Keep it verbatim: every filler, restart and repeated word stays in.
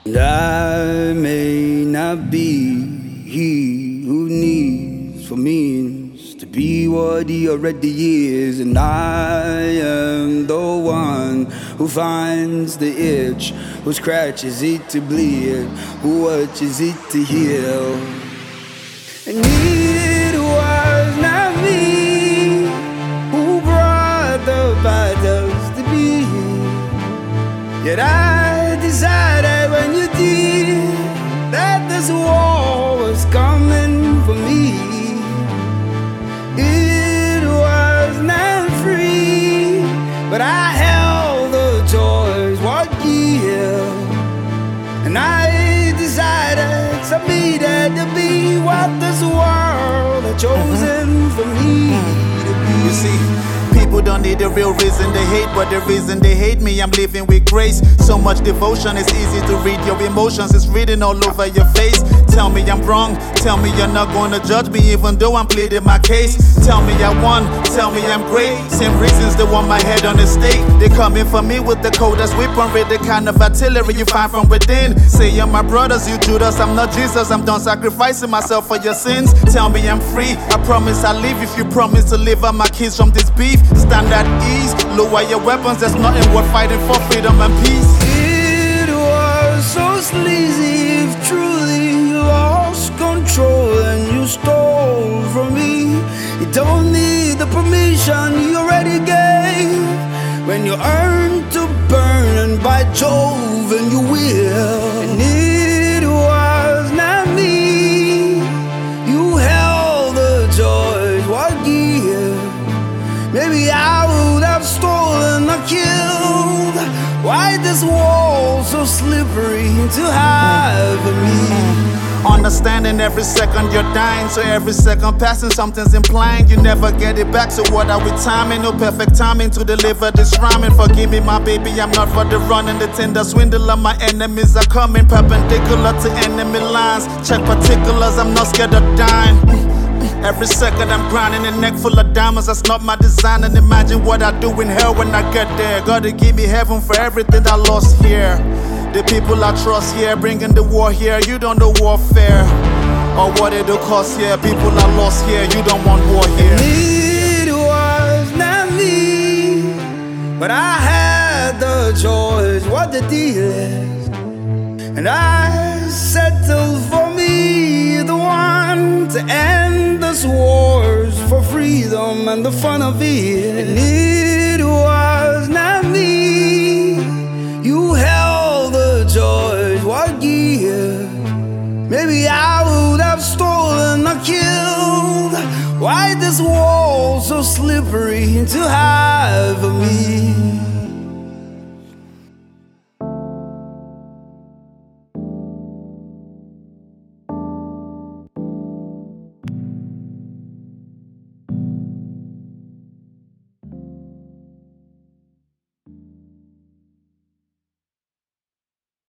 And I may not be he who needs for means to be what he already is, and I am the one who finds the itch, who scratches it to bleed, who watches it to heal. And it was not me who brought the battles to be, yet I decided when you did that this war was coming for me. It was not free, but I held the choice what year, and I decided submitted to be what this world had chosen for me to be. You see, people don't need a real reason they hate, but the reason they hate me, I'm living with grace. So much devotion, it's easy to read your emotions, it's written all over your face. Tell me I'm wrong, tell me you're not gonna judge me even though I'm pleading my case. Tell me I won, tell me I'm great. Same reasons they want my head on a stake. They coming for me with the coldest weapon, with the kind of artillery you find from within. Say you're my brothers, you Judas, I'm not Jesus, I'm done sacrificing myself for your sins. Tell me I'm free, I promise I'll leave if you promise to deliver my kids from this beef. Stand at ease, lower your weapons, there's nothing worth fighting for freedom and peace. It was so sleazy if truly you lost control and you stole from me. You don't need the permission you already gave when you earned to burn, and by Jove, and you will. And it was not me, you held the choice what year. Maybe I would have stolen or killed. Why this wall so slippery to have me? Understanding every second you're dying, so every second passing something's implying you never get it back. So what are we timing? No perfect timing to deliver this rhyming. Forgive me my baby, I'm not for the running. The tender swindler, my enemies are coming perpendicular to enemy lines. Check particulars, I'm not scared of dying. Every second I'm grinding, a neck full of diamonds, that's not my design. And imagine what I do in hell when I get there. Gotta give me heaven for everything I lost here. The people I trust here, bringing the war here. You don't know warfare or what it'll cost here. People are lost here, you don't want war here. It was not me, but I had the choice what the deal is, and I settled for me, the one to end this wars for freedom and the fun of it. And it was not me, you held the choice what year. Maybe I would have stolen or killed. Why this wall so slippery to have me?